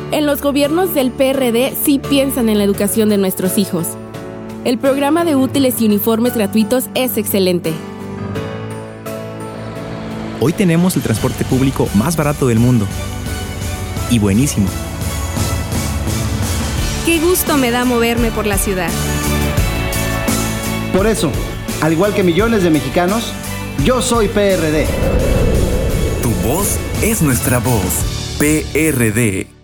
En los gobiernos del PRD sí piensan en la educación de nuestros hijos. El programa de útiles y uniformes gratuitos es excelente. Hoy tenemos el transporte público más barato del mundo. Y buenísimo. Qué gusto me da moverme por la ciudad. Por eso, al igual que millones de mexicanos, yo soy PRD. Tu voz es nuestra voz. PRD.